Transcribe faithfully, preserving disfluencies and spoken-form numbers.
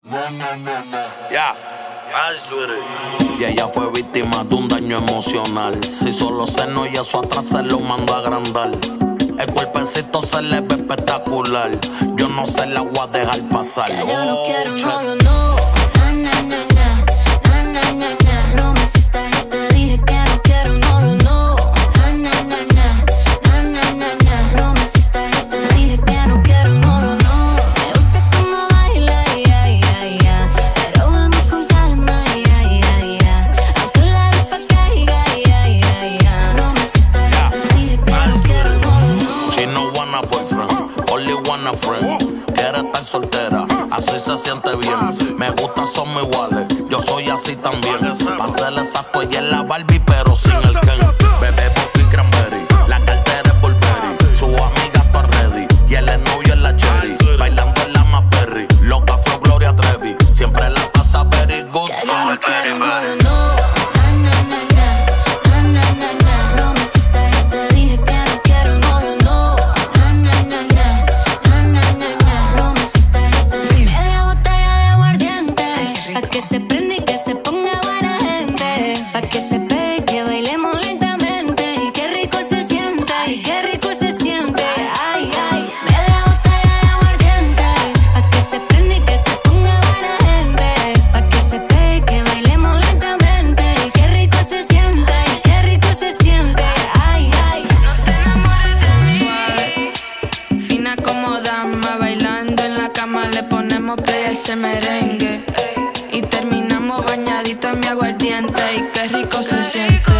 Ya, y ella fue víctima de un daño emocional. Si solo seno y eso atrás se lo mando a agrandar. El cuerpecito se le ve espectacular. Yo no se la voy a dejar pasar. Que yo no oh, quiero che. novio, no. Na, na, na, na, na, na, na, na. No me asustas y te dije que no quiero novio, no. Na, na, na, na, na, na, na, na. No me asustas y te dije que no quiero novio, no. Me gusta cómo baila, ya, ya, ya. Pero vamos con calma, ya, ya, ya. Aunque la ropa caiga, ya, ya, ya. No me asustas y te dije que no quiero novio, no. She no want a boyfriend, only want a friend. Quiere estar soltera, así se siente bien. Me gustan, somos iguales, yo soy así también. Pa' ser exacto, ella es la Barbie, pero sin el Ken. Bebé, vodka y cranberry, la cartera es Burberry. Su amiga está ready, y él es novio en la Cherry. Bailando en la Maperry, loca flow Gloria Trevi. Siempre la pasa very good. Que yo no quiero novio, no. Na, na, na, na, na, na, na. No me asustas y te dije que no quiero novio, no. Na, na, na, na, na, na, na, na. No me asustas y te dije media botella de aguardiente, pa' que se prenda y que se ponga buena gente, pa' que se pegue y que bailemos lentamente. Y qué rico se siente, y qué rico se siente. Ay, ay. Media botella de aguardiente, pa' que se prenda y que se ponga buena gente, pa' que se pegue y que bailemos lentamente. Y qué rico se siente, y qué rico se siente. Ay, ay. No te enamores de mí. Suave, fina como dama, bailando en la cama le ponemos play a ese merengue y terminamos bañadito en mi aguardiente. Y qué rico se siente.